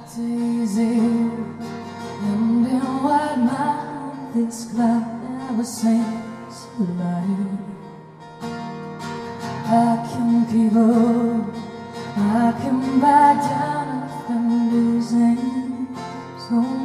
Daisy, and in white mouth, this cloud never seems to light. I can keep up, I can back down if I'm losing so